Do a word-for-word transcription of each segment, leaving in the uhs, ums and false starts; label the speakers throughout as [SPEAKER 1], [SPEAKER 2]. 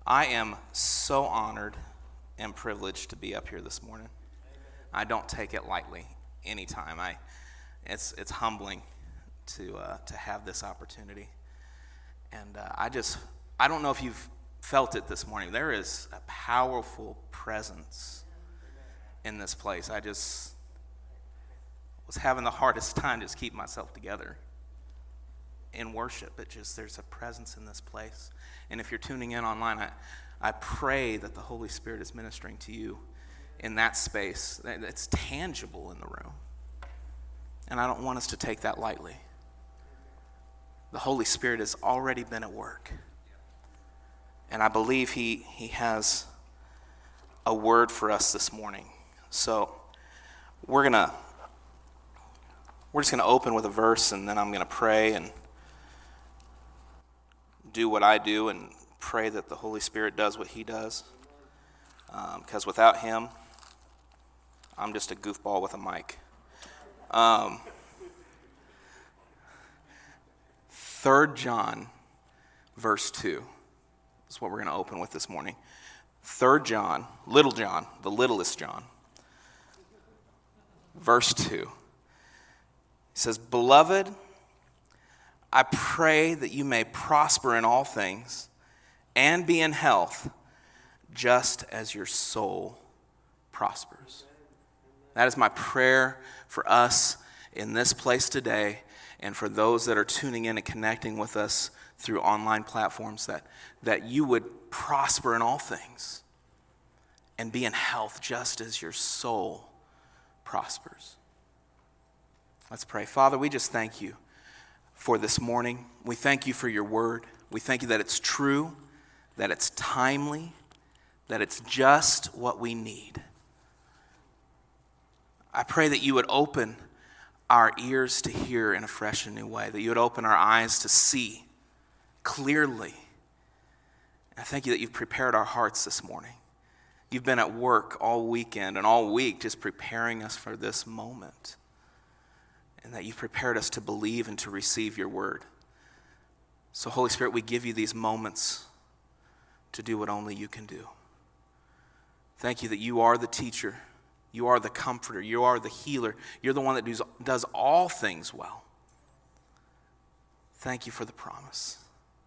[SPEAKER 1] I am so honored and privileged to be up here this morning. I don't take it lightly anytime. I, it's it's humbling to uh, to have this opportunity, and uh, I just I don't know if you've felt it this morning. There is a powerful presence in this place. I just was having the hardest time just keeping myself together in worship. It just there's a presence in this place. And if you're tuning in online, I, I pray that the Holy Spirit is ministering to you in that space. It's tangible in the room. And I don't want us to take that lightly. The Holy Spirit has already been at work. And I believe he, he has a word for us this morning. So we're gonna we're just gonna open with a verse, and then I'm gonna pray and do what I do and pray that the Holy Spirit does what he does. Because um, without him, I'm just a goofball with a mic. Um, Third John, verse two. That's what we're going to open with this morning. Third John, little John, the littlest John. Verse two. He says, "Beloved, I pray that you may prosper in all things and be in health, just as your soul prospers." That is my prayer for us in this place today, and for those that are tuning in and connecting with us through online platforms, that, that you would prosper in all things and be in health just as your soul prospers. Let's pray. Father, we just thank you for this morning. We thank you for your word. We thank you that it's true, that it's timely, that it's just what we need. I pray that you would open our ears to hear in a fresh and new way, that you would open our eyes to see clearly. I thank you that you've prepared our hearts this morning. You've been at work all weekend and all week just preparing us for this moment, and that you've prepared us to believe and to receive your word. So, Holy Spirit, we give you these moments to do what only you can do. Thank you that you are the teacher. You are the comforter. You are the healer. You're the one that does, does all things well. Thank you for the promise.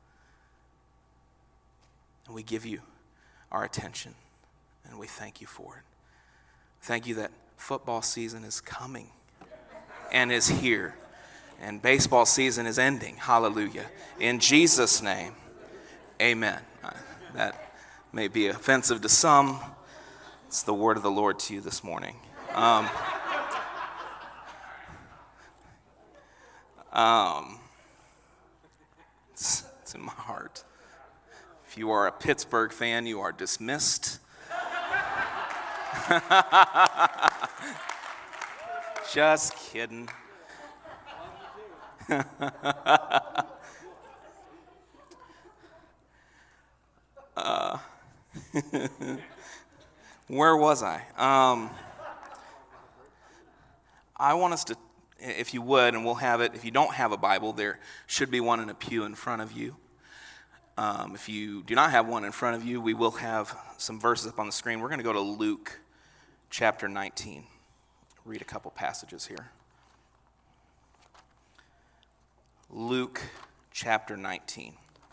[SPEAKER 1] And we give you our attention, and we thank you for it. Thank you that football season is coming and is here, and baseball season is ending. Hallelujah. In Jesus' name, amen. Uh, that may be offensive to some. It's the word of the Lord to you this morning. Um, um, it's, it's in my heart. If you are a Pittsburgh fan, you are dismissed. Just kidding. uh, where was I? Um, I want us to, if you would, and we'll have it, if you don't have a Bible, there should be one in a pew in front of you. Um, if you do not have one in front of you, we will have some verses up on the screen. We're going to go to Luke chapter nineteen. Read a couple passages here. Luke chapter nineteen.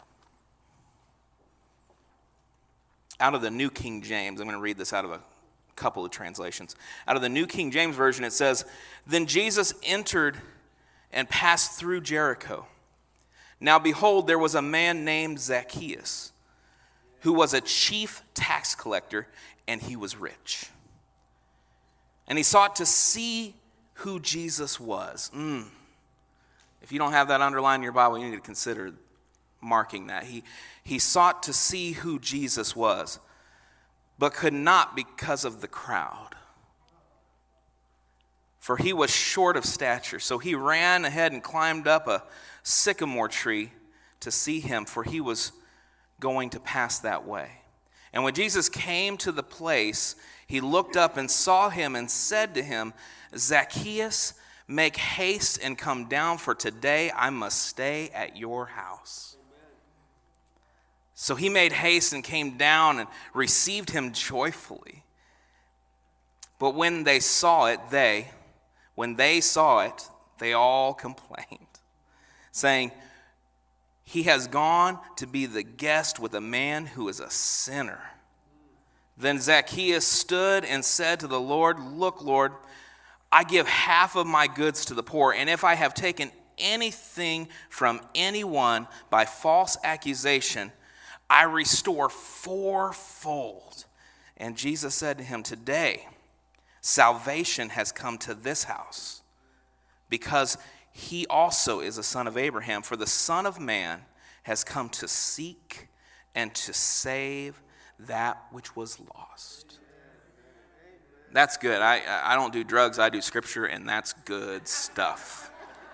[SPEAKER 1] Out of the New King James, I'm going to read this out of a couple of translations. Out of the New King James Version, it says, "Then Jesus entered and passed through Jericho. Now behold, there was a man named Zacchaeus, who was a chief tax collector, and he was rich. And he sought to see who Jesus was." Mm. If you don't have that underlined in your Bible, you need to consider marking that. He, he sought to see who Jesus was, but could not because of the crowd. For he was short of stature. So he ran ahead and climbed up a sycamore tree to see him, for he was going to pass that way. And when Jesus came to the place, he looked up and saw him and said to him, "Zacchaeus, make haste and come down, for today I must stay at your house." So he made haste and came down and received him joyfully. But when they saw it, they, when they saw it, they all complained, saying, he has gone to be the guest with a man who is a sinner. Then Zacchaeus stood and said to the Lord, look, Lord, I give half of my goods to the poor, and if I have taken anything from anyone by false accusation, I restore fourfold. And Jesus said to him, today salvation has come to this house, because he also is a son of Abraham. For the Son of Man has come to seek and to save that which was lost. That's good. I, I don't do drugs, I do scripture, and that's good stuff.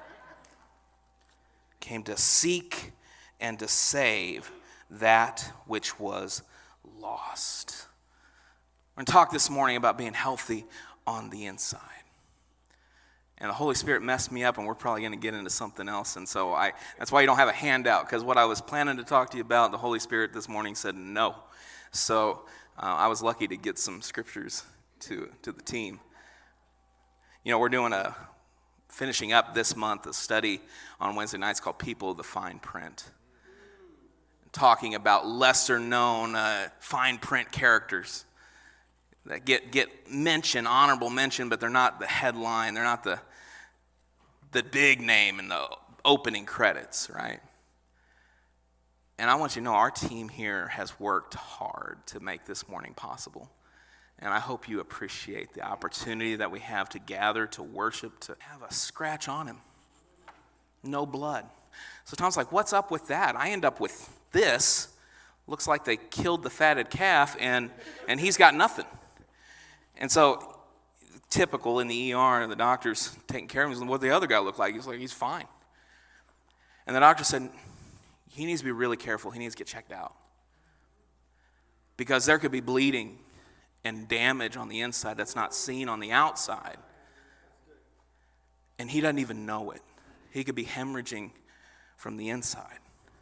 [SPEAKER 1] Came to seek and to save that which was lost. We're going to talk this morning about being healthy on the inside. And the Holy Spirit messed me up, and we're probably going to get into something else. And so I that's why you don't have a handout, because what I was planning to talk to you about, the Holy Spirit this morning said no. So uh, I was lucky to get some scriptures to, to the team. You know, we're doing a, finishing up this month, a study on Wednesday nights called People of the Fine Print. Talking about lesser known uh, fine print characters that get, get mention, honorable mention, but they're not the headline, they're not the the big name in the opening credits, right? And I want you to know our team here has worked hard to make this morning possible. And I hope you appreciate the opportunity that we have to gather, to worship, to have a scratch on him. No blood. So Tom's like, what's up with that? I end up with this. Looks like they killed the fatted calf, and, and he's got nothing. And so, typical in the E R, the doctor's taking care of him. What the other guy look like? He's like, he's fine. And the doctor said, he needs to be really careful. He needs to get checked out. Because there could be bleeding and damage on the inside that's not seen on the outside. And he doesn't even know it. He could be hemorrhaging from the inside.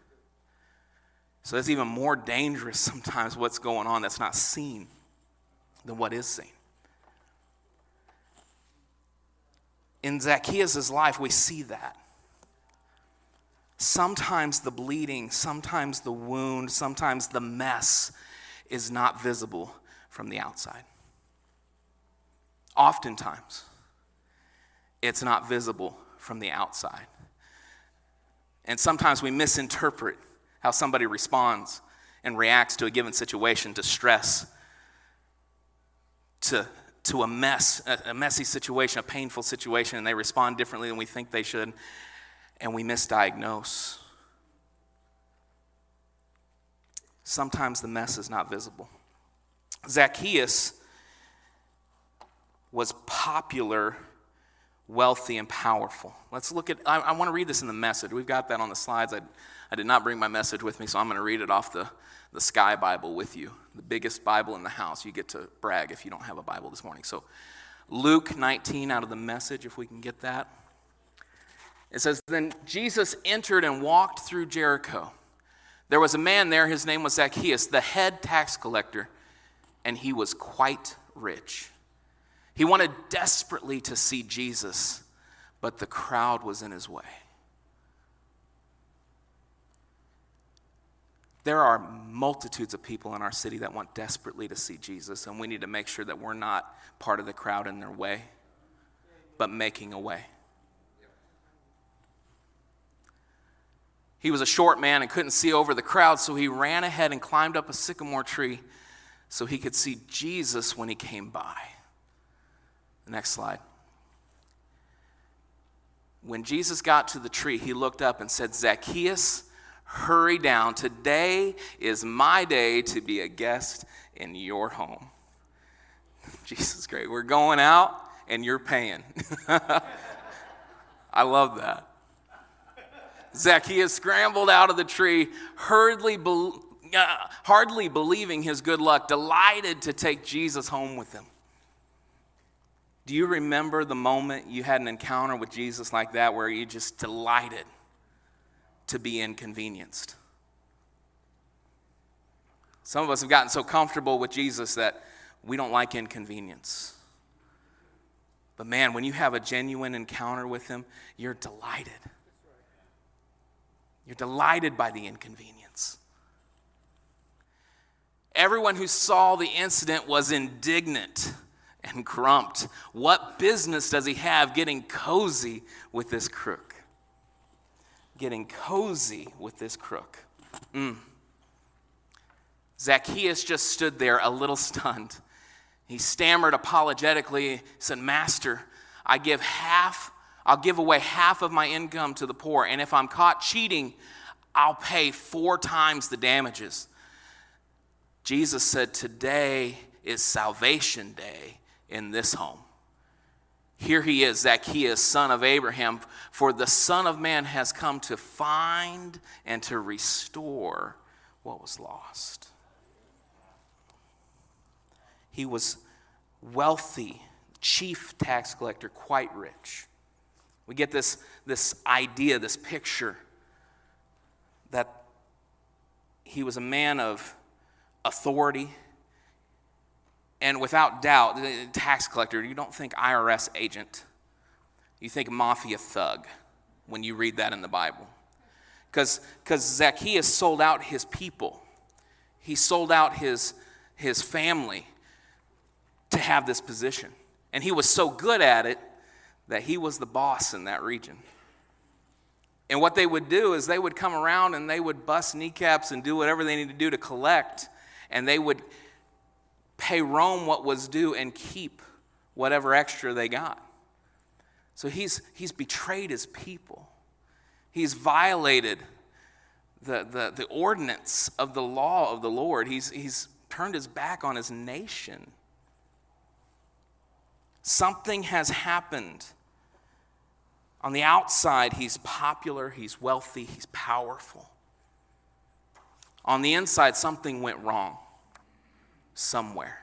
[SPEAKER 1] So that's even more dangerous sometimes, what's going on that's not seen, than what is seen. In Zacchaeus' life, we see that. Sometimes the bleeding, sometimes the wound, sometimes the mess is not visible from the outside. Oftentimes, it's not visible from the outside. And sometimes we misinterpret how somebody responds and reacts to a given situation, to stress, to, to a mess, a, a messy situation, a painful situation, and they respond differently than we think they should, and we misdiagnose. Sometimes the mess is not visible. Zacchaeus was popular, wealthy, and powerful. Let's look at, I, I want to read this in the Message. We've got that on the slides. I, I did not bring my Message with me, so I'm going to read it off the, the Sky Bible with you, the biggest Bible in the house. You get to brag if you don't have a Bible this morning. So Luke nineteen out of the Message, if we can get that. It says, then Jesus entered and walked through Jericho. There was a man there, his name was Zacchaeus, the head tax collector, and he was quite rich. He wanted desperately to see Jesus, but the crowd was in his way. There are multitudes of people in our city that want desperately to see Jesus, and we need to make sure that we're not part of the crowd in their way, but making a way. He was a short man and couldn't see over the crowd, so he ran ahead and climbed up a sycamore tree so he could see Jesus when he came by. The next slide. When Jesus got to the tree, he looked up and said, Zacchaeus, hurry down. Today is my day to be a guest in your home. Jesus, great. We're going out and you're paying. I love that. Zacchaeus scrambled out of the tree, hardly, be- uh, hardly believing his good luck, delighted to take Jesus home with him. Do you remember the moment you had an encounter with Jesus like that where you just delighted to be inconvenienced? Some of us have gotten so comfortable with Jesus that we don't like inconvenience. But man, when you have a genuine encounter with him, you're delighted. You're delighted by the inconvenience. Everyone who saw the incident was indignant and grumped. What business does he have getting cozy with this crook? Getting cozy with this crook. Mm. Zacchaeus just stood there a little stunned. He stammered apologetically. He said, "Master, I give half, I'll give away half of my income to the poor, and if I'm caught cheating, I'll pay four times the damages." Jesus said, "Today is salvation day in this home. Here he is, Zacchaeus, son of Abraham, for the Son of Man has come to find and to restore what was lost." He was wealthy, chief tax collector, quite rich. We get this, this idea, this picture that he was a man of authority. And without doubt, the tax collector, you don't think I R S agent. You think mafia thug when you read that in the Bible. Because Zacchaeus sold out his people. He sold out his, his family to have this position. And he was so good at it that he was the boss in that region. And what they would do is they would come around and they would bust kneecaps and do whatever they needed to do to collect. And they would pay Rome what was due and keep whatever extra they got. So he's, he's betrayed his people. He's violated the, the, the ordinance of the law of the Lord. He's, he's turned his back on his nation. Something has happened. On the outside, he's popular, he's wealthy, he's powerful. On the inside, something went wrong somewhere.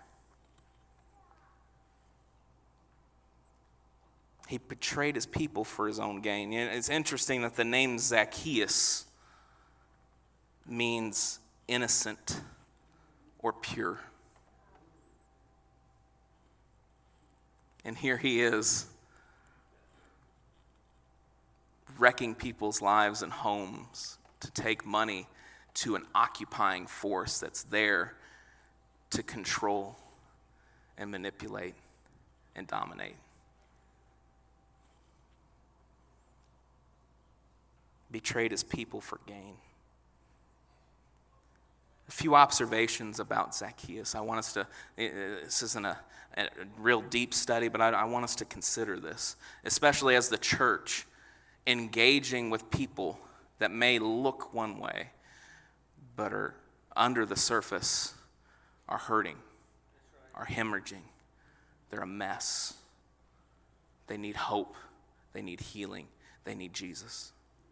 [SPEAKER 1] He betrayed his people for his own gain. It's interesting that the name Zacchaeus means innocent or pure. And here he is, wrecking people's lives and homes to take money to an occupying force that's there to control and manipulate and dominate. Betrayed his people for gain. A few observations about Zacchaeus. I want us to, this isn't a, a real deep study, but I, I want us to consider this, especially as the church engaging with people that may look one way, but are under the surface, are hurting, are hemorrhaging. They're a mess. They need hope. They need healing. They need Jesus.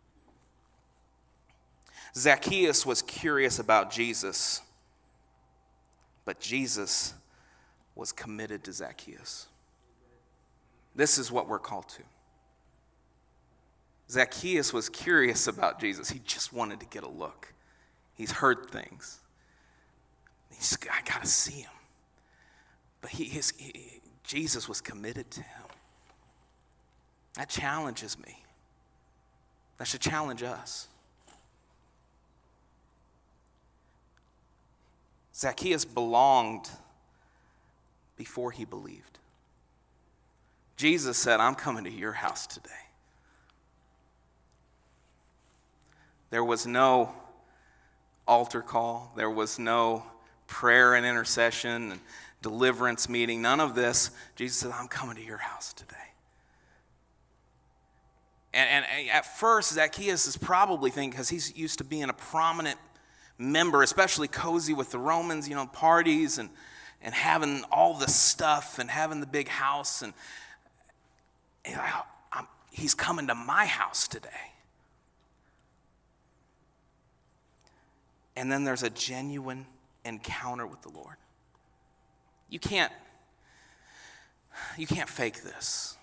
[SPEAKER 1] Zacchaeus was curious about Jesus, but Jesus was committed to Zacchaeus. This is what we're called to. Zacchaeus was curious about Jesus. He just wanted to get a look. He's heard things. He's, I got to see him. But he, his, he, Jesus was committed to him. That challenges me. That should challenge us. Zacchaeus belonged before he believed. Jesus said, "I'm coming to your house today." There was no altar call. There was no prayer and intercession and deliverance meeting. None of this. Jesus said, "I'm coming to your house today." And, and at first, Zacchaeus is probably thinking, because he's used to being a prominent member, especially cozy with the Romans, you know, parties and, and having all the stuff and having the big house. And, and I, I'm, he's coming to my house today. And then there's a genuine encounter with the Lord. You can't, you can't fake this.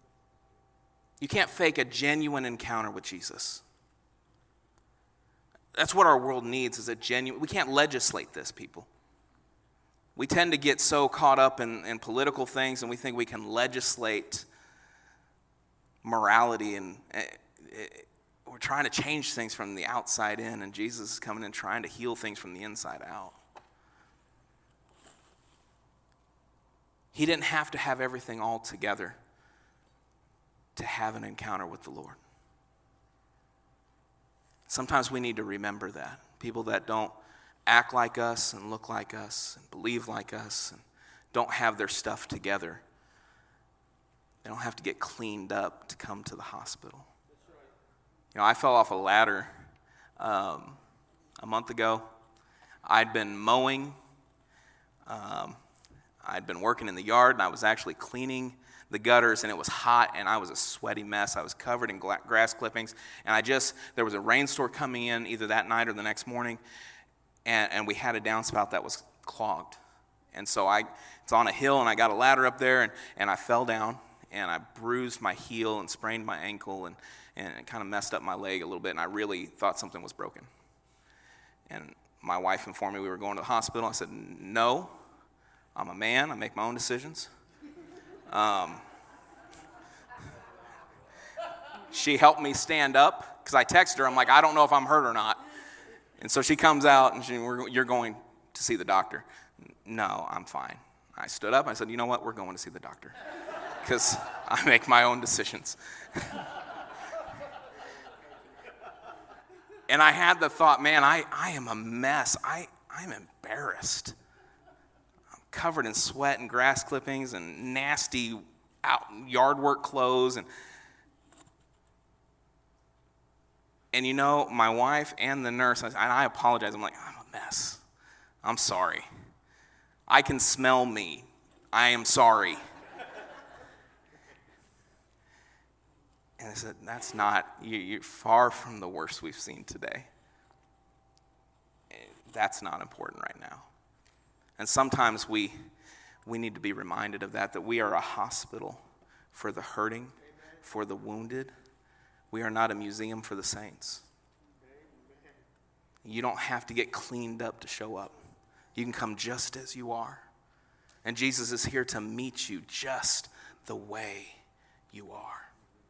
[SPEAKER 1] You can't fake a genuine encounter with Jesus. That's what our world needs, is a genuine, we can't legislate this, people. We tend to get so caught up in, in political things, and we think we can legislate morality, and it, it, we're trying to change things from the outside in, and Jesus is coming in trying to heal things from the inside out. He didn't have to have everything all together to have an encounter with the Lord. Sometimes we need to remember that. People that don't act like us and look like us and believe like us and don't have their stuff together, they don't have to get cleaned up to come to the hospital. You know, I fell off a ladder um, a month ago. I'd been mowing. Um, I'd been working in the yard, and I was actually cleaning the gutters, and it was hot, and I was a sweaty mess. I was covered in gla- grass clippings, and I just, there was a rainstorm coming in either that night or the next morning, and, and we had a downspout that was clogged. And so I, it's on a hill, and I got a ladder up there, and, and I fell down, and I bruised my heel and sprained my ankle, and, and it kind of messed up my leg a little bit, and I really thought something was broken. And my wife informed me we were going to the hospital. I said, no, I'm a man. I make my own decisions. Um, she helped me stand up because I texted her. I'm like, I don't know if I'm hurt or not. And so she comes out and she, we're, you're going to see the doctor. No, I'm fine. I stood up. I said, you know what? We're going to see the doctor because I make my own decisions. And I had the thought, man, I, I am a mess. I, I'm embarrassed. Covered in sweat and grass clippings and nasty out yard work clothes. And, and you know, my wife and the nurse, and I apologize. I'm like, I'm a mess. I'm sorry. I can smell me. I am sorry. And I said, that's not, you, you're far from the worst we've seen today. That's not important right now. And sometimes we we need to be reminded of that, that we are a hospital for the hurting, Amen. For the wounded. We are not a museum for the saints. Amen. You don't have to get cleaned up to show up. You can come just as you are. And Jesus is here to meet you just the way you are.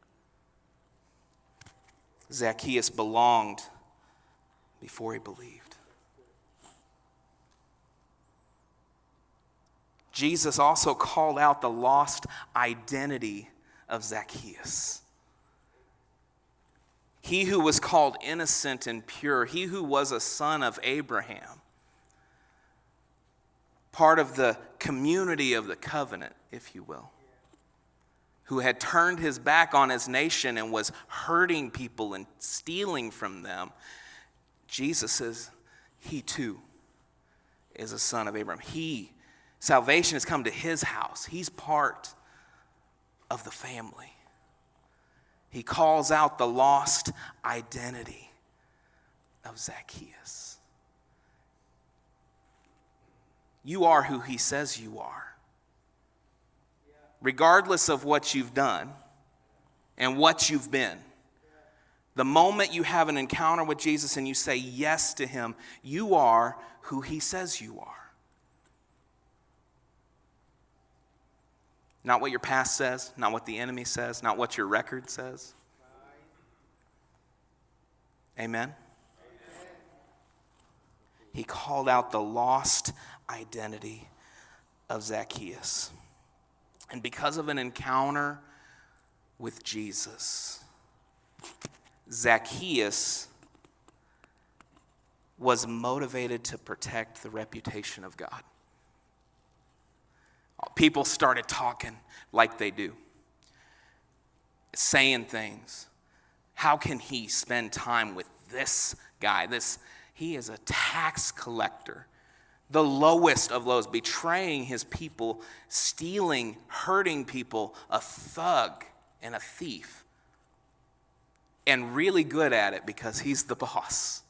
[SPEAKER 1] Zacchaeus belonged before he believed. Jesus also called out the lost identity of Zacchaeus. He who was called innocent and pure, he who was a son of Abraham, part of the community of the covenant, if you will, who had turned his back on his nation and was hurting people and stealing from them. Jesus says he too is a son of Abraham. He Salvation has come to his house. He's part of the family. He calls out the lost identity of Zacchaeus. You are who he says you are. Regardless of what you've done and what you've been. The moment you have an encounter with Jesus and you say yes to him, you are who he says you are. Not what your past says, not what the enemy says, not what your record says. Amen? Amen? He called out the lost identity of Zacchaeus. And because of an encounter with Jesus, Zacchaeus was motivated to protect the reputation of God. People started talking like they do, saying things. How can he spend time with this guy? This, he is a tax collector, the lowest of lows, betraying his people, stealing, hurting people, a thug and a thief, and really good at it because he's the boss.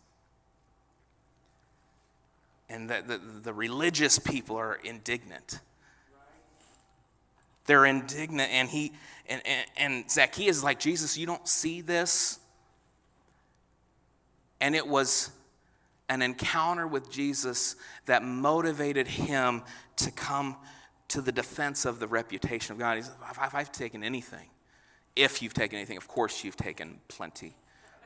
[SPEAKER 1] And the, the, the religious people are indignant. They're indignant, and he and, and, and Zacchaeus is like, Jesus, you don't see this? And it was an encounter with Jesus that motivated him to come to the defense of the reputation of God. He said, if I've taken anything, if you've taken anything, of course you've taken plenty.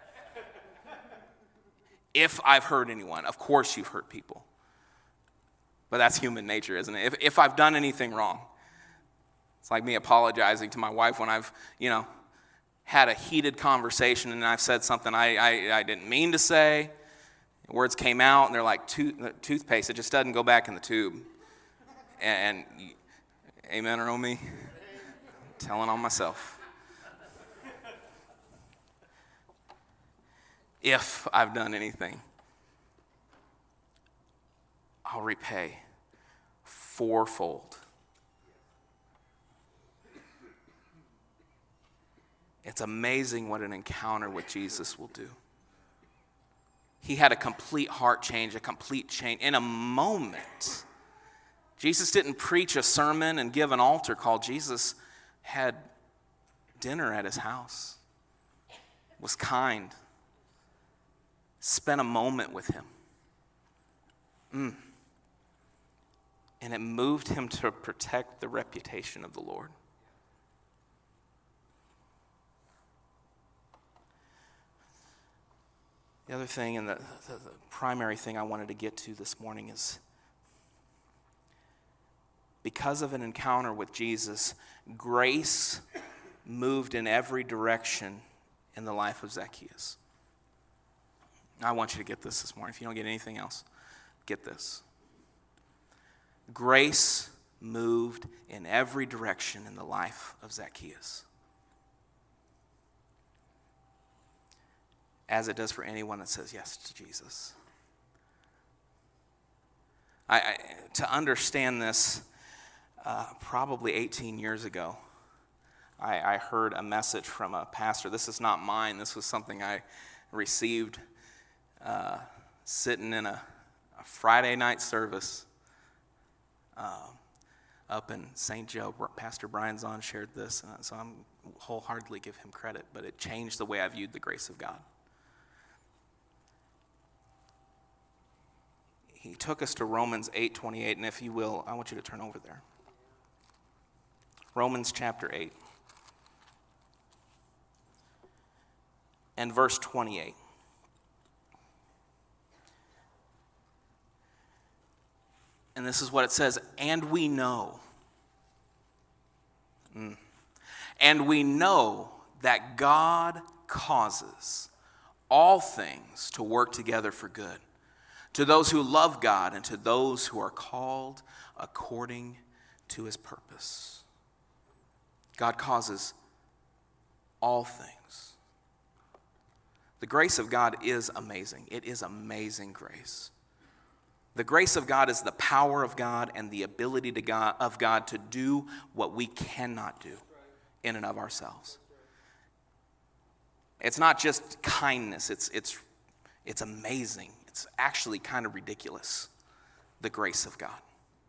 [SPEAKER 1] If I've hurt anyone, of course you've hurt people. But that's human nature, isn't it? If, if I've done anything wrong, it's like me apologizing to my wife when I've, you know, had a heated conversation and I've said something I, I, I didn't mean to say. Words came out and they're like tooth, toothpaste. It just doesn't go back in the tube. And, and amen or oh me? Telling on myself. If I've done anything, I'll repay fourfold. It's amazing what an encounter with Jesus will do. He had a complete heart change, a complete change in a moment. Jesus didn't preach a sermon and give an altar call. Jesus had dinner at his house, was kind, spent a moment with him. Mm. And it moved him to protect the reputation of the Lord. The other thing, and the, the, the primary thing I wanted to get to this morning is, because of an encounter with Jesus, grace moved in every direction in the life of Zacchaeus. I want you to get this this morning. If you don't get anything else, get this. Grace moved in every direction in the life of Zacchaeus, as it does for anyone that says yes to Jesus. I, I to understand this, uh, probably eighteen years ago, I, I heard a message from a pastor. This is not mine. This was something I received uh, sitting in a, a Friday night service uh, up in Saint Joe. Pastor Brian Zahn shared this, and so I'm wholeheartedly give him credit, but it changed the way I viewed the grace of God. He took us to Romans eight twenty-eight, and if you will, I want you to turn over there. Romans chapter eight and verse twenty-eight. And this is what it says, and we know. Mm, and we know that God causes all things to work together for good, to those who love God and to those who are called according to his purpose. God causes all things. The grace of God is amazing. It is amazing grace. The grace of God is the power of God and the ability to God, of God to do what we cannot do in and of ourselves. It's not just kindness. It's, it's, it's amazing. It's actually kind of ridiculous, the grace of God.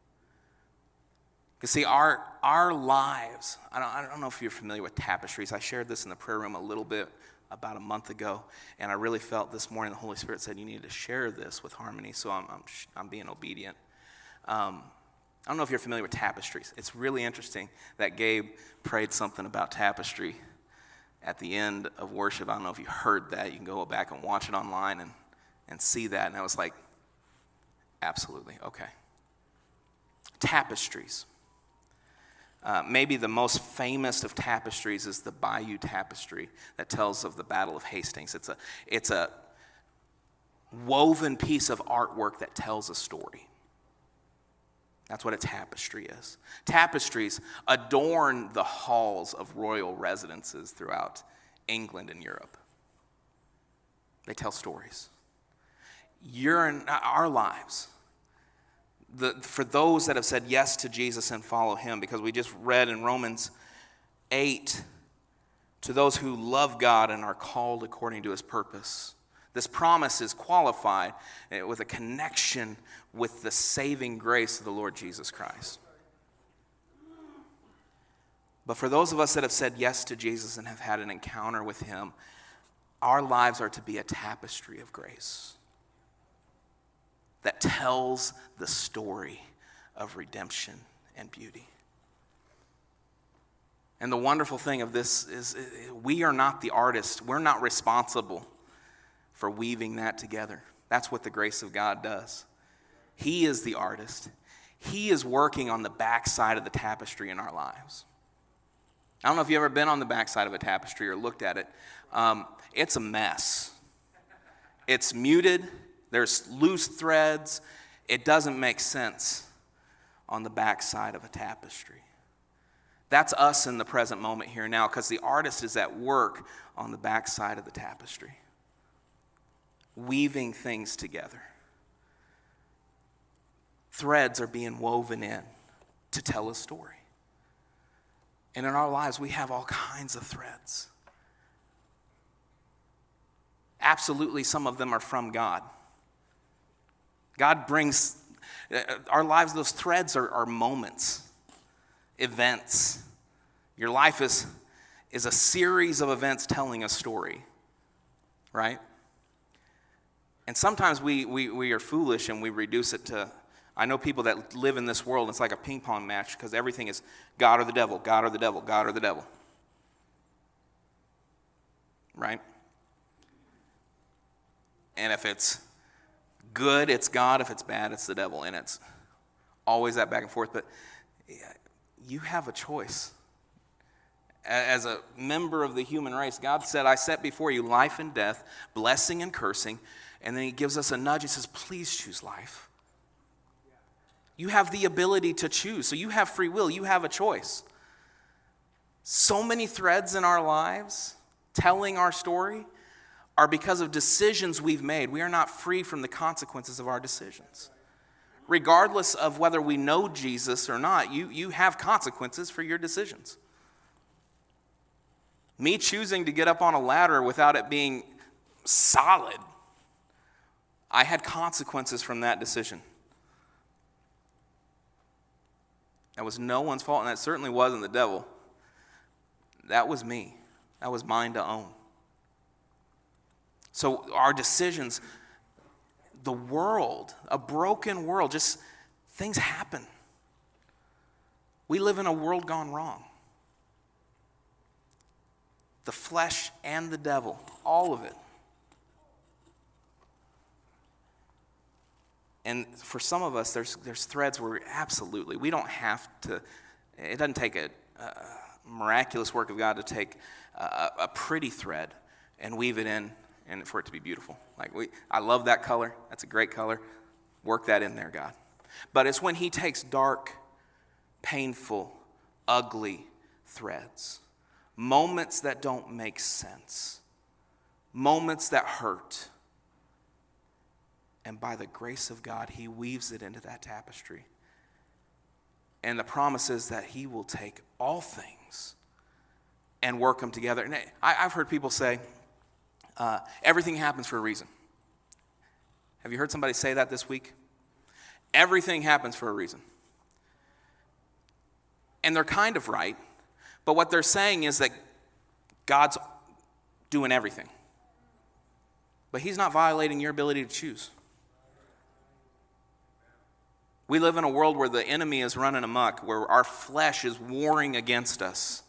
[SPEAKER 1] You see, our, our lives, I don't, I don't know if you're familiar with tapestries. I shared this in the prayer room a little bit about a month ago, and I really felt this morning the Holy Spirit said you need to share this with Harmony, so I'm, I'm, I'm being obedient. Um, I don't know if you're familiar with tapestries. It's really interesting that Gabe prayed something about tapestry at the end of worship. I don't know if you heard that. You can go back and watch it online and and see that, and I was like, absolutely, okay. Tapestries. Uh, maybe the most famous of tapestries is the Bayeux Tapestry that tells of the Battle of Hastings. It's a, it's a woven piece of artwork that tells a story. That's what a tapestry is. Tapestries adorn the halls of royal residences throughout England and Europe. They tell stories. You're in our lives, the, for those that have said yes to Jesus and follow him, because we just read in Romans eight, to those who love God and are called according to his purpose. This promise is qualified with a connection with the saving grace of the Lord Jesus Christ. But for those of us that have said yes to Jesus and have had an encounter with him, our lives are to be a tapestry of grace. that tells the story of redemption and beauty. And the wonderful thing of this is we are not the artist. We're not responsible for weaving that together. That's what the grace of God does. He is the artist. He is working on the backside of the tapestry in our lives. I don't know if you've ever been on the backside of a tapestry or looked at it. Um, it's a mess. It's muted. There's loose threads. It doesn't make sense on the backside of a tapestry. That's us in the present moment here now, because the artist is at work on the backside of the tapestry, weaving things together. Threads are being woven in to tell a story. And in our lives, we have all kinds of threads. Absolutely, some of them are from God. God brings our lives, those threads are, are moments, events. Your life is, is a series of events telling a story, right? And sometimes we, we, we are foolish and we reduce it to, I know people that live in this world, it's like a ping pong match because everything is God or the devil, God or the devil, God or the devil. Right? And if it's good, it's God. If it's bad, it's the devil. And it's always that back and forth. But you have a choice. As a member of the human race, God said, I set before you life and death, blessing and cursing. And then he gives us a nudge. He says, please choose life. You have the ability to choose. So you have free will. You have a choice. So many threads in our lives telling our story are because of decisions we've made. We are not free from the consequences of our decisions. Regardless of whether we know Jesus or not, you, you have consequences for your decisions. Me choosing to get up on a ladder without it being solid, I had consequences from that decision. That was no one's fault, and that certainly wasn't the devil. That was me. That was mine to own. So our decisions, the world, a broken world, just things happen. We live in a world gone wrong. The flesh and the devil, all of it. And for some of us, there's there's threads where absolutely, we don't have to, it doesn't take a, a miraculous work of God to take a, a pretty thread and weave it in and for it to be beautiful. Like we, I love that color. That's a great color. Work that in there, God. But it's when he takes dark, painful, ugly threads, moments that don't make sense, moments that hurt, and by the grace of God, he weaves it into that tapestry. And the promise is that he will take all things and work them together. And I, I've heard people say, uh, everything happens for a reason. Have you heard somebody say that this week? Everything happens for a reason. And they're kind of right, but what they're saying is that God's doing everything. But he's not violating your ability to choose. We live in a world where the enemy is running amok, where our flesh is warring against us.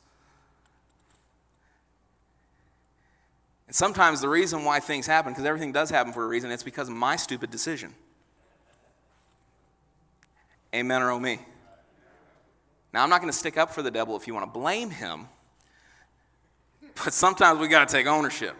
[SPEAKER 1] And sometimes the reason why things happen, because everything does happen for a reason, it's because of my stupid decision. Amen or oh me. Now, I'm not going to stick up for the devil if you want to blame him, but sometimes we got to take ownership.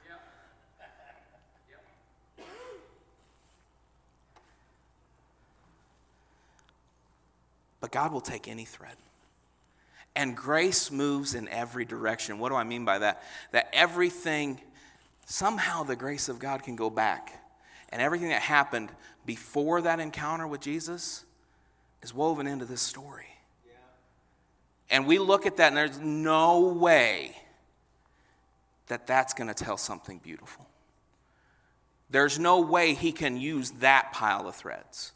[SPEAKER 1] But God will take any thread. And grace moves in every direction. What do I mean by that? That everything, somehow the grace of God can go back. And everything that happened before that encounter with Jesus is woven into this story. Yeah. And we look at that and there's no way that that's going to tell something beautiful. There's no way he can use that pile of threads.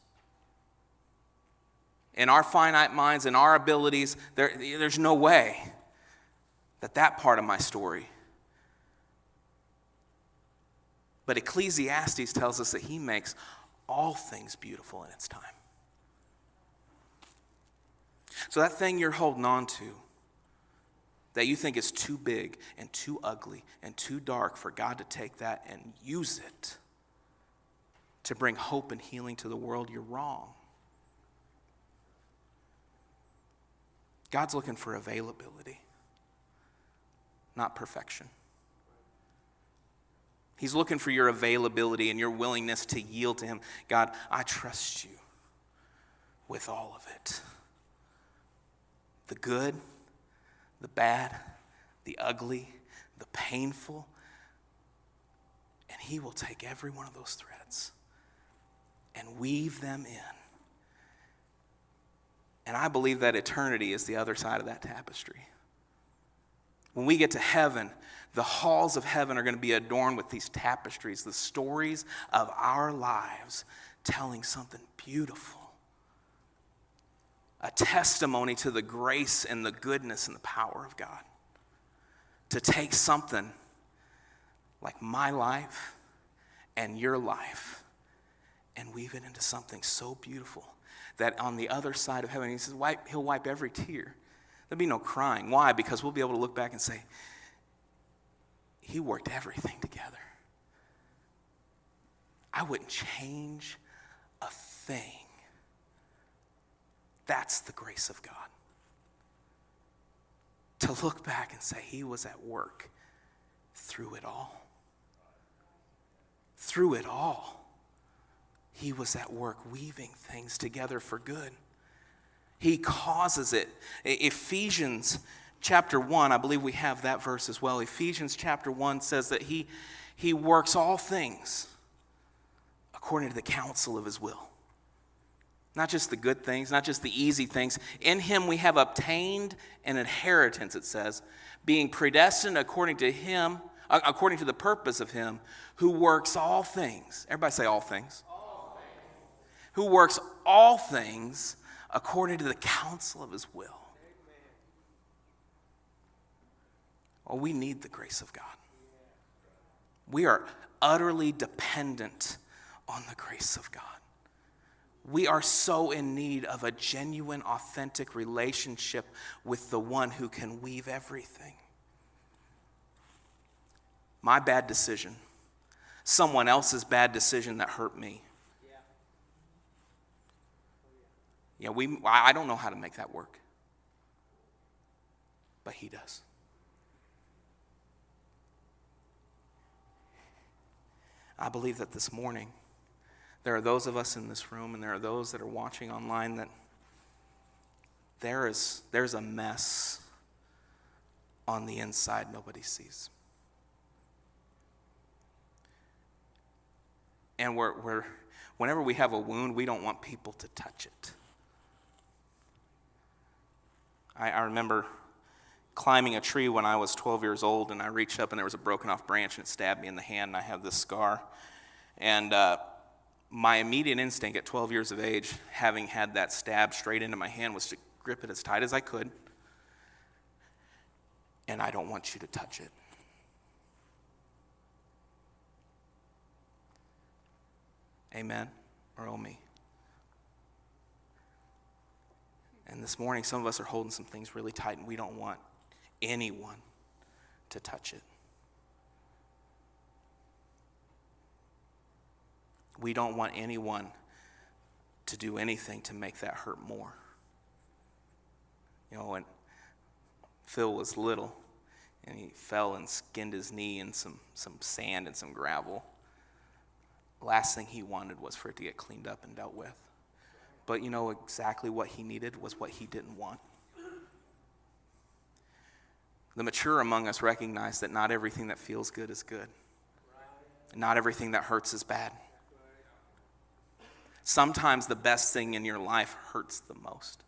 [SPEAKER 1] In our finite minds, in our abilities, there, there's no way that that part of my story. But Ecclesiastes tells us that he makes all things beautiful in its time. So that thing you're holding on to, that you think is too big and too ugly and too dark for God to take that and use it to bring hope and healing to the world, you're wrong. God's looking for availability, not perfection. He's looking for your availability and your willingness to yield to him. God, I trust you with all of it. The good, the bad, the ugly, the painful. And he will take every one of those threads and weave them in. And I believe that eternity is the other side of that tapestry. When we get to heaven, the halls of heaven are going to be adorned with these tapestries, the stories of our lives telling something beautiful. A testimony to the grace and the goodness and the power of God. To take something like my life and your life and weave it into something so beautiful that on the other side of heaven, he says, wipe, he'll wipe every tear. There'll be no crying. Why? Because we'll be able to look back and say, he worked everything together. I wouldn't change a thing. That's the grace of God. To look back and say he was at work through it all. Through it all. He was at work weaving things together for good. He causes it. Ephesians chapter one, I believe we have that verse as well. Ephesians chapter one says that he, he works all things according to the counsel of his will. Not just the good things, not just the easy things. In him we have obtained an inheritance, it says, being predestined according to him, according to the purpose of him who works all things. Everybody say all things. All things. Who works all things according to the counsel of his will. Amen. Oh, we need the grace of God. We are utterly dependent on the grace of God. We are so in need of a genuine, authentic relationship with the one who can weave everything. My bad decision, someone else's bad decision that hurt me. Yeah, we. I don't know how to make that work, but he does. I believe that this morning, there are those of us in this room and there are those that are watching online that there is there's a mess on the inside nobody sees. And we're, we're whenever we have a wound, we don't want people to touch it. I, I remember climbing a tree when I was twelve years old, and I reached up and there was a broken off branch and it stabbed me in the hand, and I have this scar. And uh, my immediate instinct at twelve years of age, having had that stab straight into my hand, was to grip it as tight as I could. And I don't want you to touch it. Amen, or oh me. And this morning, some of us are holding some things really tight, and we don't want anyone to touch it. We don't want anyone to do anything to make that hurt more. You know, when Phil was little, and he fell and skinned his knee in some, some sand and some gravel, last thing he wanted was for it to get cleaned up and dealt with. But you know exactly what he needed was what he didn't want. The mature among us recognize that not everything that feels good is good. Not everything that hurts is bad. Sometimes the best thing in your life hurts the most.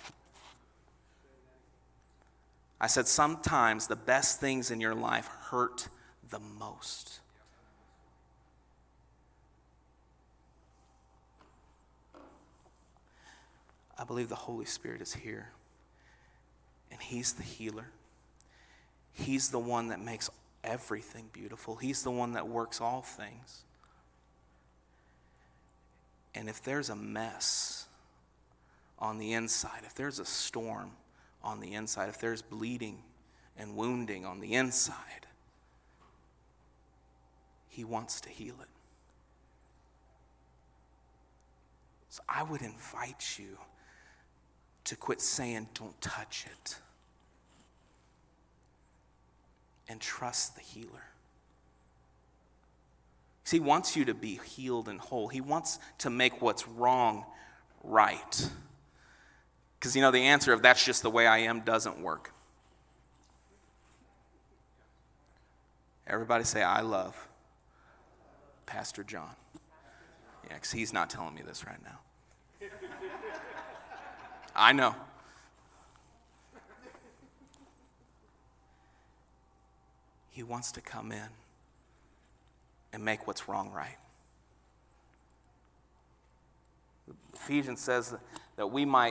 [SPEAKER 1] I said sometimes the best things in your life hurt the most. I believe the Holy Spirit is here, and he's the healer. He's the one that makes everything beautiful. He's the one that works all things. And if there's a mess on the inside, if there's a storm on the inside, if there's bleeding and wounding on the inside, he wants to heal it. So I would invite you to quit saying, don't touch it, and trust the healer. See, he wants you to be healed and whole. He wants to make what's wrong right. Because, you know, the answer of that's just the way I am doesn't work. Everybody say, I love Pastor John. Yeah, because he's not telling me this right now. I know. He wants to come in and make what's wrong right. Ephesians says that we might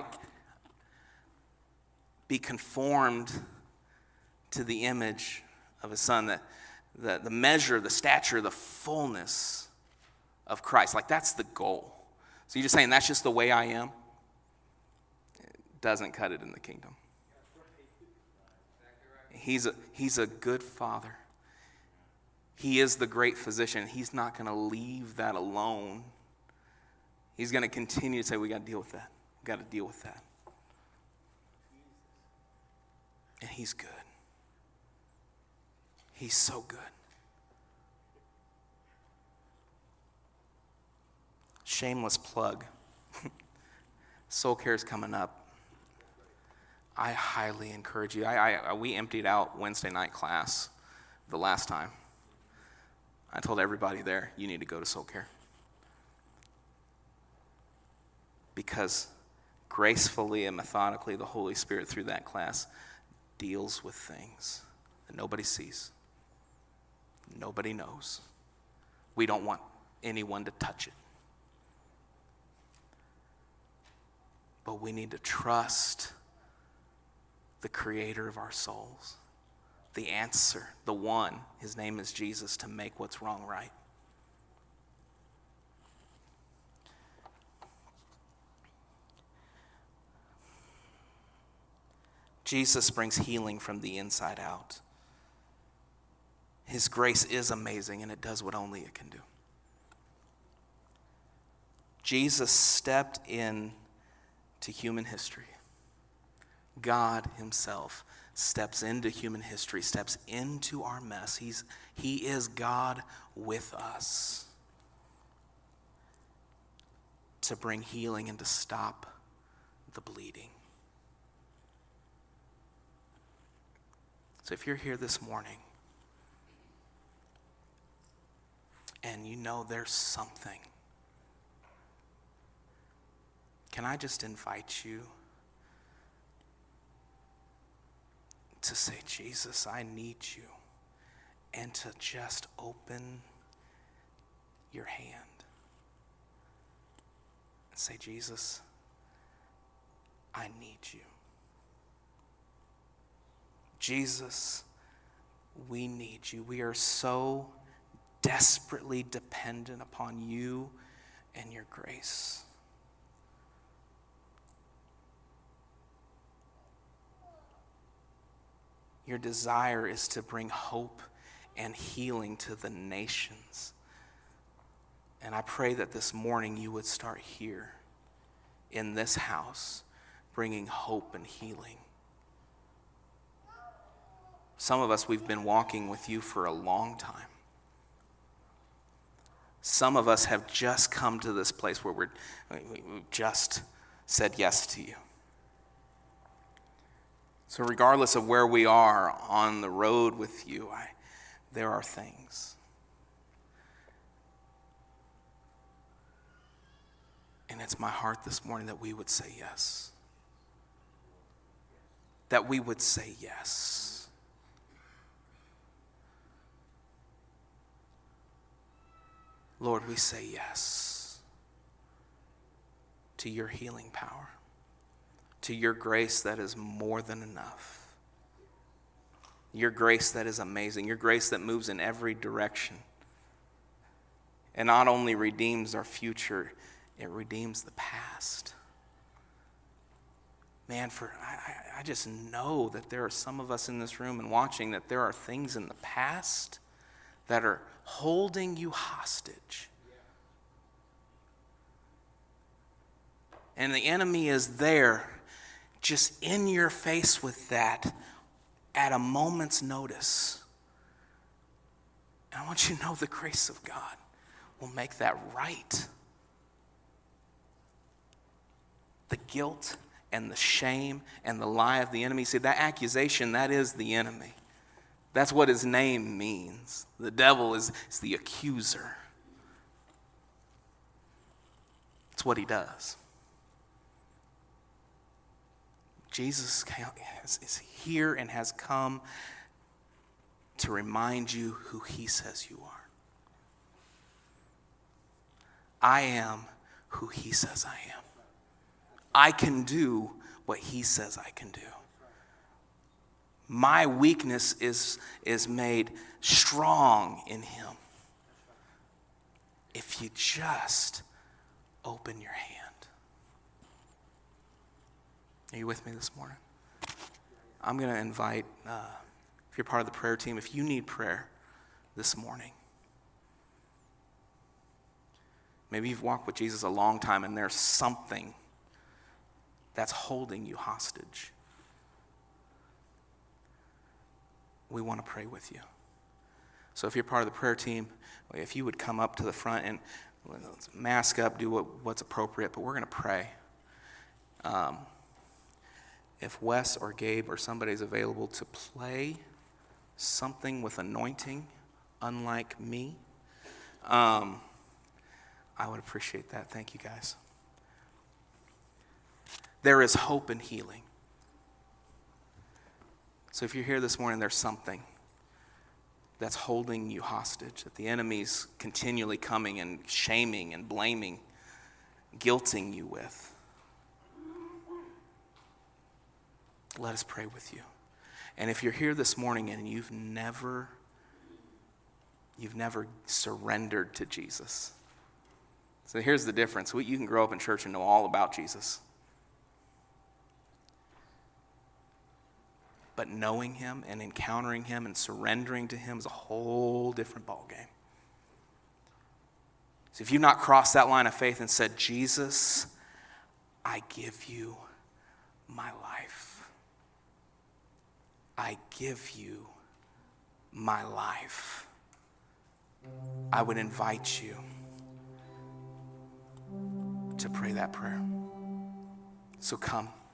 [SPEAKER 1] be conformed to the image of his son, that the, the measure, the stature, the fullness of Christ. Like, that's the goal. So you're just saying that's just the way I am? It doesn't cut it in the kingdom. He's a, he's a good father. He is the great physician. He's not going to leave that alone. He's going to continue to say, we got to deal with that. We got to deal with that. And he's good. He's so good. Shameless plug. Soul Care is coming up. I highly encourage you. I, I, we emptied out Wednesday night class the last time. I told everybody there, you need to go to Soul Care. Because gracefully and methodically, the Holy Spirit through that class deals with things that nobody sees. Nobody knows. We don't want anyone to touch it. But we need to trust the creator of our souls, the answer, the one, his name is Jesus, to make what's wrong right. Jesus brings healing from the inside out. His grace is amazing, and it does what only it can do. Jesus stepped in to human history. God himself steps into human history, steps into our mess. He's, he is God with us to bring healing and to stop the bleeding. So if you're here this morning and you know there's something, can I just invite you to say, Jesus, I need you, and to just open your hand and say, Jesus, I need you. Jesus, we need you. We are so desperately dependent upon you and your grace. Your desire is to bring hope and healing to the nations. And I pray that this morning you would start here in this house, bringing hope and healing. Some of us, we've been walking with you for a long time. Some of us have just come to this place where we're, we've just said yes to you. So regardless of where we are on the road with you, I, there are things. And it's my heart this morning that we would say yes. That we would say yes. Lord, we say yes to your healing power, to your grace that is more than enough, your grace that is amazing, your grace that moves in every direction and not only redeems our future, It redeems the past. Man, for I, I just know that there are some of us in this room and watching that there are things in the past that are holding you hostage. And the enemy is there, just in your face with that at a moment's notice. And I want you to know the grace of God will make that right. The guilt and the shame and the lie of the enemy. See, that accusation, that is the enemy. That's what his name means. The devil is, is the accuser. It's what he does. Jesus is here and has come to remind you who he says you are. I am who he says I am. I can do what he says I can do. My weakness is, is made strong in him. If you just open your hand. Are you with me this morning? I'm going to invite, uh, if you're part of the prayer team, if you need prayer this morning, maybe you've walked with Jesus a long time and there's something that's holding you hostage. We want to pray with you. So if you're part of the prayer team, if you would come up to the front and mask up, do what, what's appropriate, but we're going to pray. Um, if Wes or Gabe or somebody's available to play something with anointing, unlike me, um, I would appreciate that. Thank you, guys. There is hope and healing. So if you're here this morning, there's something that's holding you hostage, that the enemy's continually coming and shaming and blaming, guilting you with. Let us pray with you. And if you're here this morning and you've never, you've never surrendered to Jesus. So here's the difference. We, you can grow up in church and know all about Jesus. But knowing him and encountering him and surrendering to him is a whole different ballgame. So if you've not crossed that line of faith and said, Jesus, I give you my life. I give you my life. I would invite you to pray that prayer. So come.